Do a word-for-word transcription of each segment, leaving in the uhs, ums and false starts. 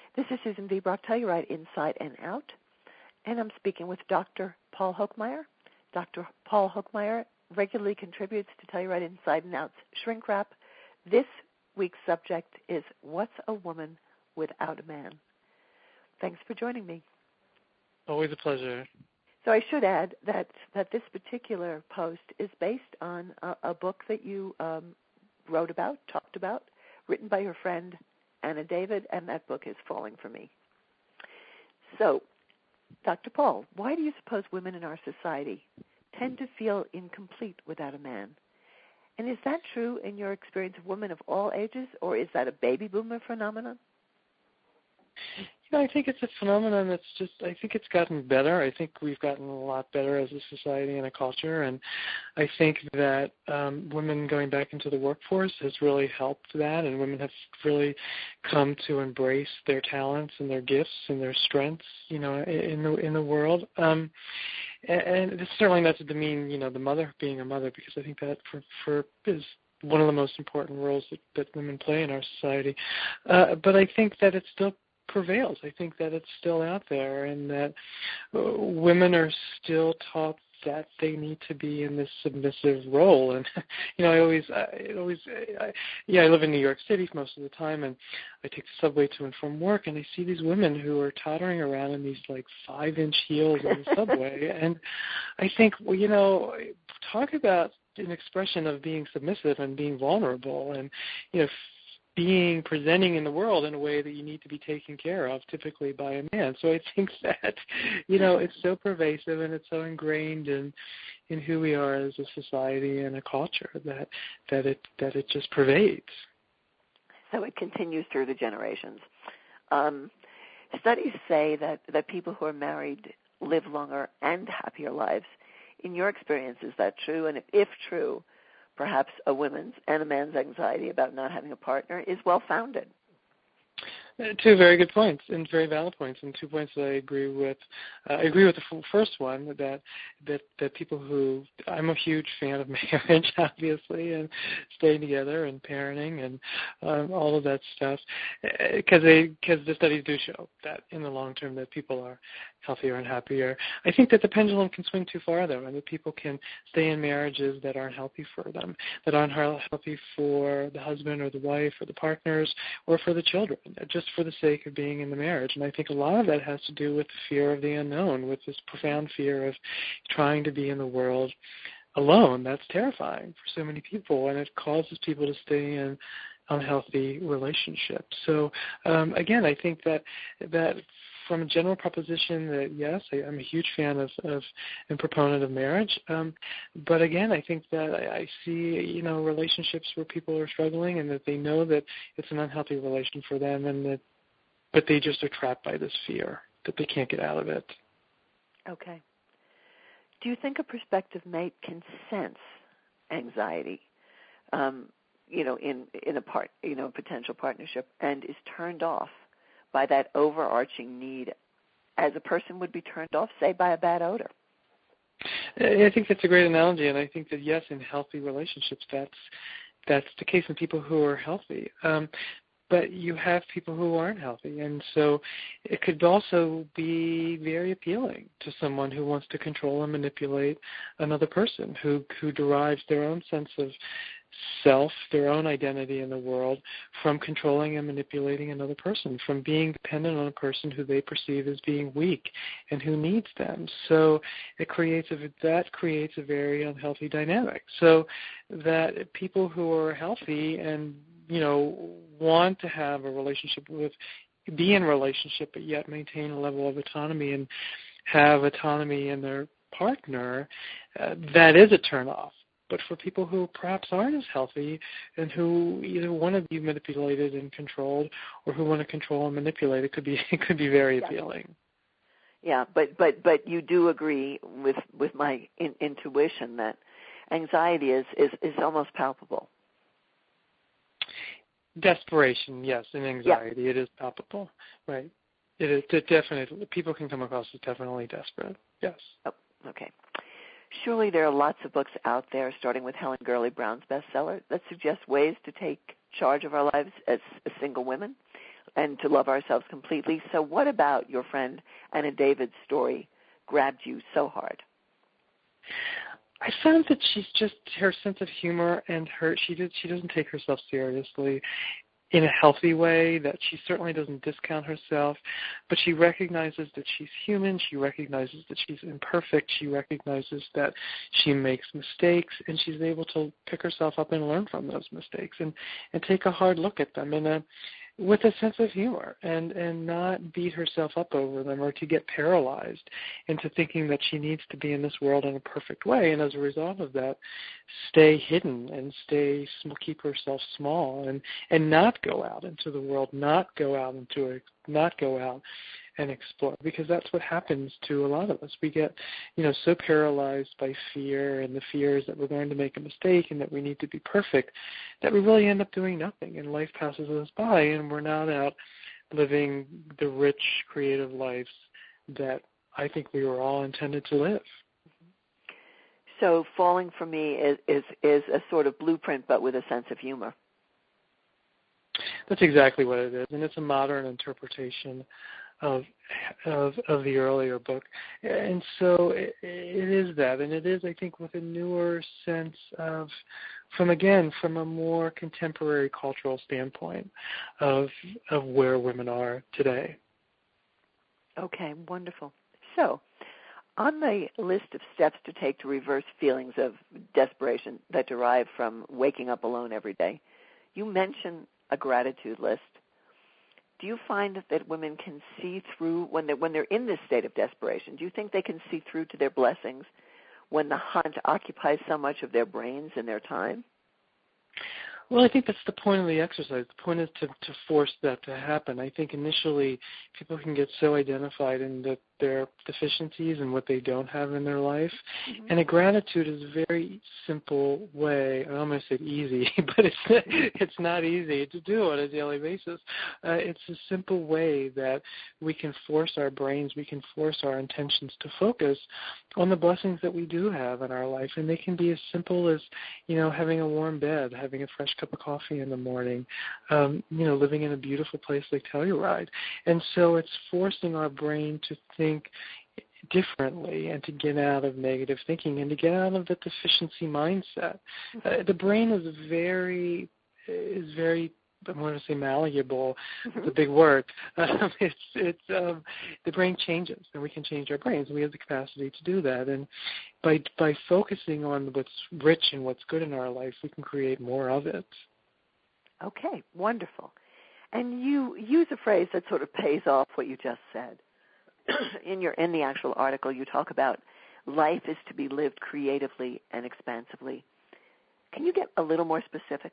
This is Susan V. Brock, Telluride Inside and Out, and I'm speaking with Doctor Paul Hochmeyer. Doctor Paul Hochmeyer regularly contributes to Telluride Inside and Out's Shrink Wrap. This week's subject is What's a Woman Without a Man? Thanks for joining me. Always a pleasure. So I should add that, that this particular post is based on a, a book that you um, wrote about, talked about, written by your friend Anna David, and that book is Falling for Me. So, Doctor Paul, why do you suppose women in our society tend to feel incomplete without a man? And is that true in your experience of women of all ages, or is that a baby boomer phenomenon? You know, I think it's a phenomenon that's just, I think it's gotten better. I think we've gotten a lot better as a society and a culture, and I think that um, women going back into the workforce has really helped that, and women have really come to embrace their talents and their gifts and their strengths, you know, in the in the world. Um, and, and it's certainly not to demean, you know, the mother being a mother, because I think that for, for is one of the most important roles that, that women play in our society. Uh, but I think that it's still prevails. I think that it's still out there, and that uh, women are still taught that they need to be in this submissive role. And you know, I always, I always, I, yeah, I live in New York City most of the time, and I take the subway to and from work, and I see these women who are tottering around in these like five-inch heels in the subway, and I think, well, you know, talk about an expression of being submissive and being vulnerable, and you know, being presenting in the world in a way that you need to be taken care of, typically by a man. So I think that, you know, it's so pervasive and it's so ingrained in in who we are as a society and a culture that that it that it just pervades. So it continues through the generations. Um, studies say that, that people who are married live longer and happier lives. In your experience, is that true? And if, if true, perhaps a woman's and a man's anxiety about not having a partner is well-founded. Uh, two very good points, and very valid points, and two points that I agree with. Uh, I agree with the f- first one, that, that that people who, I'm a huge fan of marriage, obviously, and staying together and parenting and um, all of that stuff, because because the studies do show that in the long term that people are healthier and happier. I think that the pendulum can swing too far, though, and that people can stay in marriages that aren't healthy for them, that aren't healthy for the husband or the wife or the partners or for the children, just for the sake of being in the marriage. And I think a lot of that has to do with the fear of the unknown, with this profound fear of trying to be in the world alone. That's terrifying for so many people, and it causes people to stay in unhealthy relationships. So um, again, I think that that from a general proposition that yes, I, I'm a huge fan of, of and proponent of marriage. Um, but again, I think that I, I see, you know, relationships where people are struggling and that they know that it's an unhealthy relation for them, and that, but they just are trapped by this fear that they can't get out of it. Okay. Do you think a prospective mate can sense anxiety, um, you know, in in a part, you know, potential partnership, and is turned off by that overarching need, as a person would be turned off, say, by a bad odor? I think that's a great analogy, and I think that, yes, in healthy relationships, that's that's the case in people who are healthy. Um, but you have people who aren't healthy, and so it could also be very appealing to someone who wants to control and manipulate another person, who who derives their own sense of self, their own identity in the world, from controlling and manipulating another person, from being dependent on a person who they perceive as being weak and who needs them. So it creates a, that creates a very unhealthy dynamic. So that people who are healthy and, you know, want to have a relationship with, be in a relationship, but yet maintain a level of autonomy and have autonomy in their partner, uh, that is a turnoff. But for people who perhaps aren't as healthy and who either want to be manipulated and controlled or who want to control and manipulate, it could be it could be very yeah. appealing. Yeah, but but but you do agree with with my in, intuition that anxiety is, is, is almost palpable. Desperation, yes, and anxiety, yeah. It is palpable, right? It is it definitely. People can come across as definitely desperate. Yes. Oh, okay. Surely there are lots of books out there, starting with Helen Gurley Brown's bestseller, that suggest ways to take charge of our lives as, as single women, and to love ourselves completely. So what about your friend Anna David's story grabbed you so hard? I found that she's just, her sense of humor and her, she did, she doesn't take herself seriously in a healthy way, that she certainly doesn't discount herself, but she recognizes that she's human, she recognizes that she's imperfect, she recognizes that she makes mistakes, and she's able to pick herself up and learn from those mistakes and, and take a hard look at them in a, with a sense of humor, and, and not beat herself up over them or to get paralyzed into thinking that she needs to be in this world in a perfect way, and as a result of that, stay hidden and stay keep herself small and, and not go out into the world, not go out into a, not go out and explore, because that's what happens to a lot of us. We get, you know, so paralyzed by fear, and the fear is that we're going to make a mistake and that we need to be perfect, that we really end up doing nothing, and life passes us by, and we're not out living the rich, creative lives that I think we were all intended to live. So falling for me is, is, is a sort of blueprint, but with a sense of humor. That's exactly what it is, and it's a modern interpretation of of of the earlier book. And so it, it is that, and it is, I think, with a newer sense of, from again, from a more contemporary cultural standpoint of of where women are today. Okay, wonderful. So, on the list of steps to take to reverse feelings of desperation that derive from waking up alone every day, you mention a gratitude list. Do you find that women can see through when they're, when they're in this state of desperation? Do you think they can see through to their blessings when the hunt occupies so much of their brains and their time? Well, I think that's the point of the exercise. The point is to, to force that to happen. I think initially people can get so identified in the, their deficiencies and what they don't have in their life. Mm-hmm. And a gratitude is a very simple way. I almost said easy, but it's it's not easy to do on a daily basis. Uh, it's a simple way that we can force our brains, we can force our intentions to focus on the blessings that we do have in our life. And they can be as simple as, you know, having a warm bed, having a fresh cup of coffee in the morning, um, you know, living in a beautiful place like Telluride. And so it's forcing our brain to think differently and to get out of negative thinking and to get out of the deficiency mindset. Uh, the brain is very, is very, I want to say malleable. Mm-hmm. It's a big word. Um, it's it's um, the brain changes, and we can change our brains, and we have the capacity to do that. And by by focusing on what's rich and what's good in our life, we can create more of it. Okay, wonderful. And you use a phrase that sort of pays off what you just said. in your in the actual article, you talk about life is to be lived creatively and expansively. Can you get a little more specific?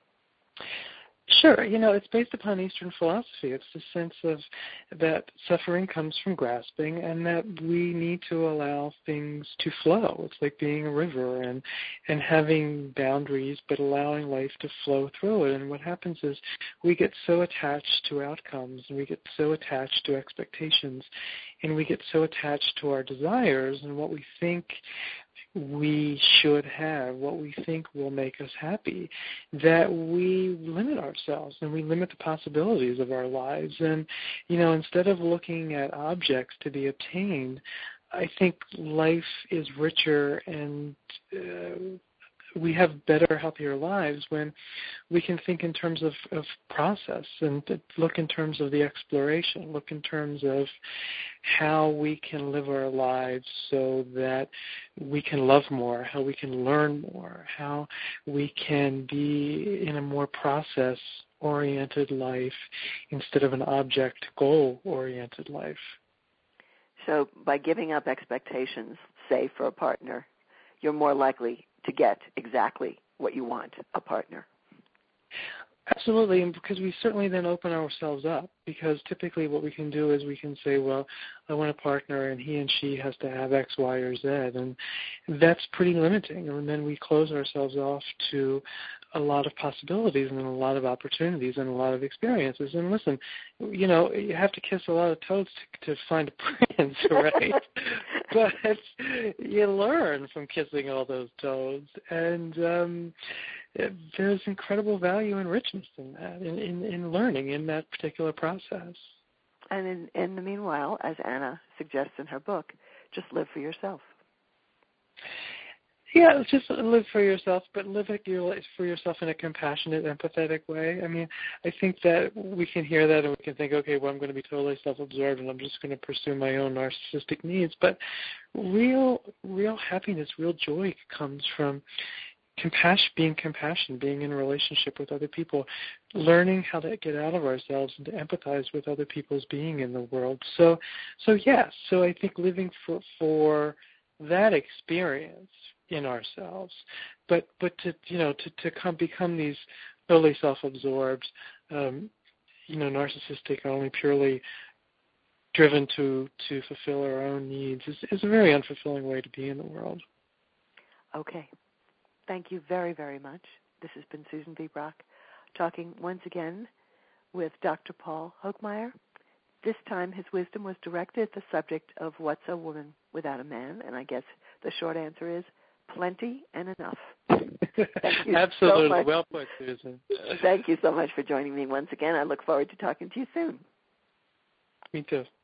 Sure. You know, it's based upon Eastern philosophy. It's the sense of that suffering comes from grasping and that we need to allow things to flow. It's like being a river and, and having boundaries, but allowing life to flow through it. And what happens is we get so attached to outcomes, and we get so attached to expectations, and we get so attached to our desires and what we think we should have, what we think will make us happy, that we limit ourselves and we limit the possibilities of our lives. And, you know, instead of looking at objects to be obtained, I think life is richer and uh, we have better, healthier lives when we can think in terms of, of process and look in terms of the exploration, look in terms of how we can live our lives so that we can love more, how we can learn more, how we can be in a more process-oriented life instead of an object, goal-oriented life. So by giving up expectations, say, for a partner, you're more likely to get exactly what you want, a partner. Absolutely, and because we certainly then open ourselves up, because typically what we can do is we can say, well, I want a partner and he and she has to have X, Y, or Z, and that's pretty limiting. And then we close ourselves off to a lot of possibilities and a lot of opportunities and a lot of experiences. And listen, you know, you have to kiss a lot of toads to, to find a prince, right? but you learn from kissing all those toads, and um, it, there's incredible value and richness in that, in, in, in learning in that particular process. And in, in the meanwhile, as Anna suggests in her book, just live for yourself. Yeah, just live for yourself, but live for yourself in a compassionate, empathetic way. I mean, I think that we can hear that and we can think, okay, well, I'm going to be totally self-absorbed and I'm just going to pursue my own narcissistic needs. But real, real happiness, real joy comes from compassion, being compassion, being in a relationship with other people, learning how to get out of ourselves and to empathize with other people's being in the world. So, so yes, so I think living for for that experience in ourselves, but but to you know to to come become these totally self-absorbed, um, you know, narcissistic, only purely driven to to fulfill our own needs is, is a very unfulfilling way to be in the world. Okay, thank you very very much. This has been Susan V. Brock talking once again with Doctor Paul Hochmeyer. This time his wisdom was directed at the subject of what's a woman without a man, and I guess the short answer is plenty and enough. Thank you Absolutely. So much. Well put, Susan. Thank you so much for joining me once again. I look forward to talking to you soon. Me too.